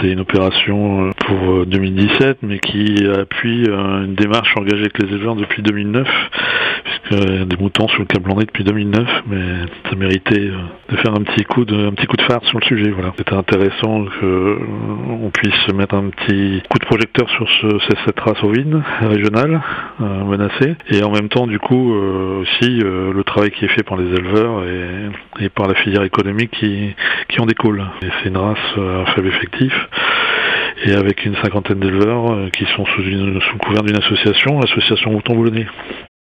c'est une opération pour 2017, mais qui appuie une démarche engagée avec les éleveurs depuis 2009, puisqu'il y a des moutons sur le Cap Blanc-Nez depuis 2009, mais ça méritait de faire un petit coup de phare sur le sujet. Voilà. C'était intéressant qu'on puisse mettre un petit coup de projecteur sur cette race ovine régionale menacée, et en même temps du coup aussi le travail qui est fait par les éleveurs et par la filière économique qui en découle. Et c'est une race à faible effectif, et avec une cinquantaine d'éleveurs qui sont sous couvert d'une association, l'association Mouton Boulonnais.